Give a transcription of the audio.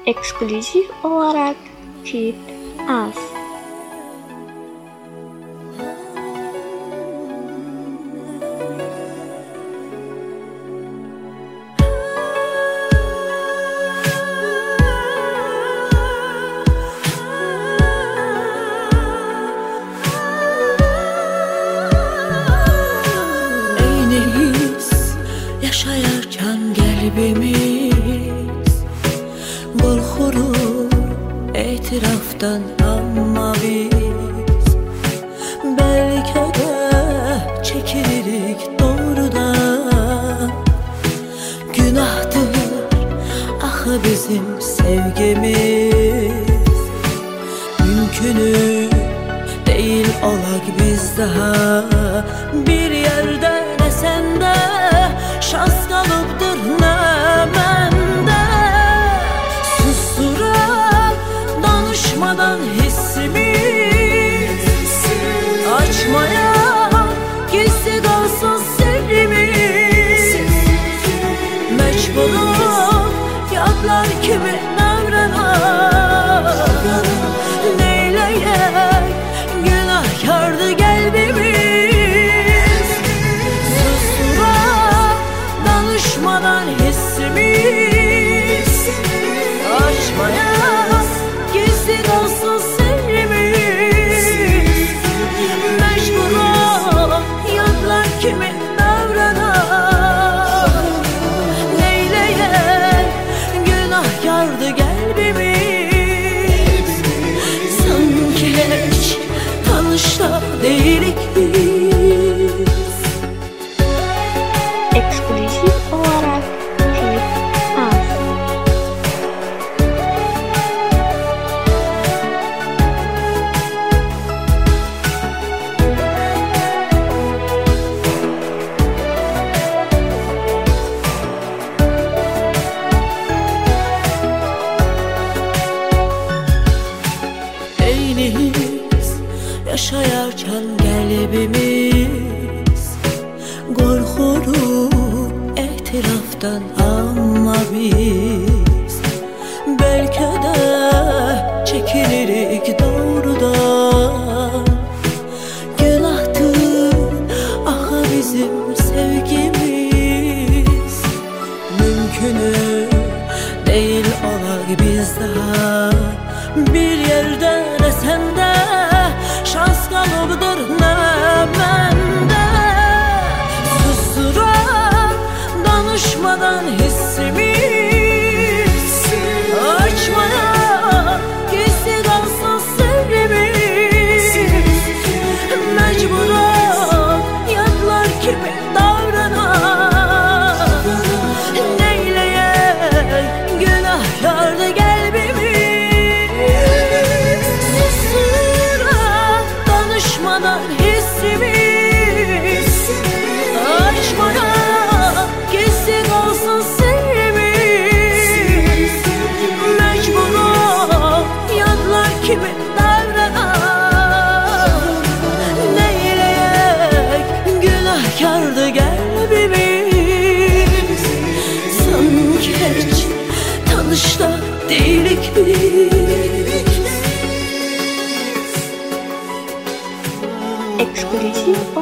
eksklusif olarak Cheat Us. Yaşayarken kalbimiz korkuruq etrafdan, amma biz belki de çekilirik doğrudan. Günahdır axı bizim sevgimiz, mümkünü değil olaq biz daha bir yerde, ne sende şans kalıbdır ne bende. Susturan danışmadan hissimiz, açmaya gizli kalsın sirrimiz. Mecburum yadlar kimi davranar, neyleyek günahkardı kalbimiz. Susturan danışmadan hissimiz, açmaya gizli kalsın sirrimiz. Mecburum yadlar kimi davranar, neyleyek günahkardı kalbimiz. Sanki hiç tanışta değilik biz. Eksklusif olarak Cheat Us. Eyniz yaşayarken kalbimiz korkuruq etrafdan, amma biz belki de çekilirik doğrudan. Günahtır axı bizim sevgimiz, mümkünü değil olaq biz daha bir yerde, ne sende şans kalıbdır ne bende. Susturan danışmadan hissimiz, açmaya gizli kalsın sirrimiz. Mecburum yadlar kimi davranar, neyleyek günahkardı kalbimiz. Susturan danışmadan hissimiz, açmaya gizli kalsın sirrimiz. Mecburum yadlar kimi davranar, neyleyek günahkardı kalbimiz. Sanki hiç tanışta değilik biz. Eksklusif